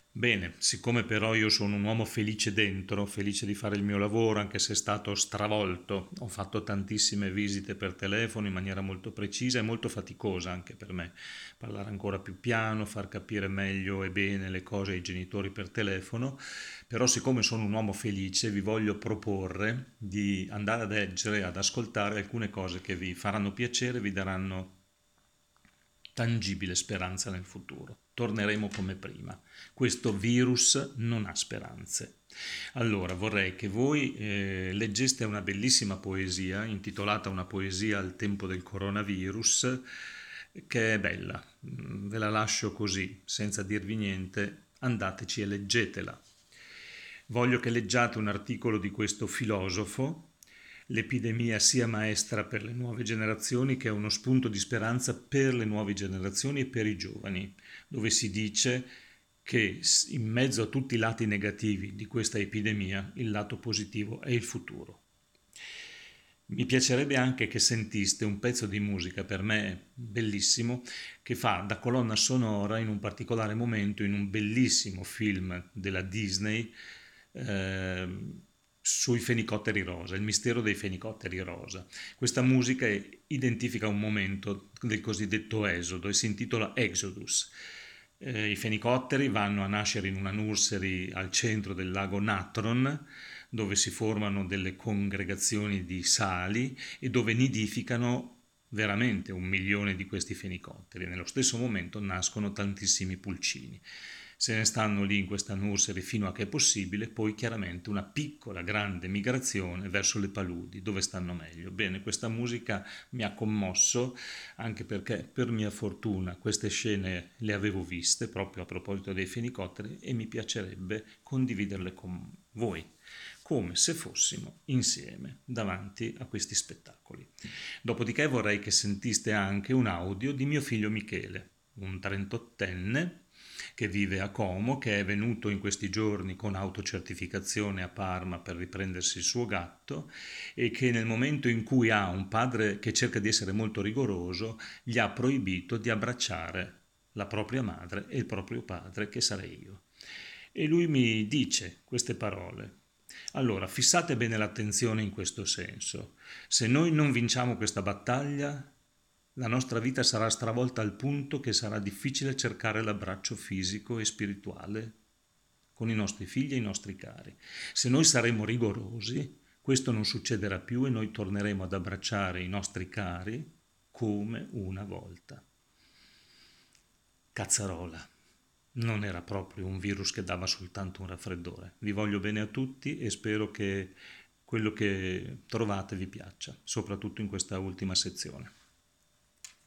Bene, siccome però io sono un uomo felice dentro, felice di fare il mio lavoro, anche se è stato stravolto, ho fatto tantissime visite per telefono in maniera molto precisa e molto faticosa anche per me, parlare ancora più piano, far capire meglio e bene le cose ai genitori per telefono, però siccome sono un uomo felice vi voglio proporre di andare a leggere, ad ascoltare alcune cose che vi faranno piacere, vi daranno tangibile speranza nel futuro. Torneremo come prima. Questo virus non ha speranze. Allora, vorrei che voi leggeste una bellissima poesia intitolata Una poesia al tempo del coronavirus, che è bella. Ve la lascio così, senza dirvi niente. Andateci e leggetela. Voglio che leggiate un articolo di questo filosofo, l'epidemia sia maestra per le nuove generazioni che è uno spunto di speranza per le nuove generazioni e per i giovani, dove si dice che in mezzo a tutti i lati negativi di questa epidemia il lato positivo è il futuro. Mi piacerebbe anche che sentiste un pezzo di musica per me bellissimo che fa da colonna sonora in un particolare momento in un bellissimo film della Disney sui fenicotteri rosa, il mistero dei fenicotteri rosa. Questa musica identifica un momento del cosiddetto esodo e si intitola Exodus. I fenicotteri vanno a nascere in una nursery al centro del lago Natron, dove si formano delle congregazioni di sali e dove nidificano veramente 1 milione di questi fenicotteri. Nello stesso momento nascono tantissimi pulcini. Se ne stanno lì in questa nursery fino a che è possibile, poi chiaramente una piccola, grande migrazione verso le paludi, dove stanno meglio. Bene, questa musica mi ha commosso, anche perché per mia fortuna queste scene le avevo viste proprio a proposito dei fenicotteri e mi piacerebbe condividerle con voi, come se fossimo insieme davanti a questi spettacoli. Dopodiché vorrei che sentiste anche un audio di mio figlio Michele, un 38enne che vive a Como, che è venuto in questi giorni con autocertificazione a Parma per riprendersi il suo gatto e che nel momento in cui ha un padre che cerca di essere molto rigoroso, gli ha proibito di abbracciare la propria madre e il proprio padre, che sarei io. E lui mi dice queste parole. Allora, fissate bene l'attenzione in questo senso. Se noi non vinciamo questa battaglia, la nostra vita sarà stravolta al punto che sarà difficile cercare l'abbraccio fisico e spirituale con i nostri figli e i nostri cari. Se noi saremo rigorosi, questo non succederà più e noi torneremo ad abbracciare i nostri cari come una volta. Cazzarola. Non era proprio un virus che dava soltanto un raffreddore. Vi voglio bene a tutti e spero che quello che trovate vi piaccia, soprattutto in questa ultima sezione.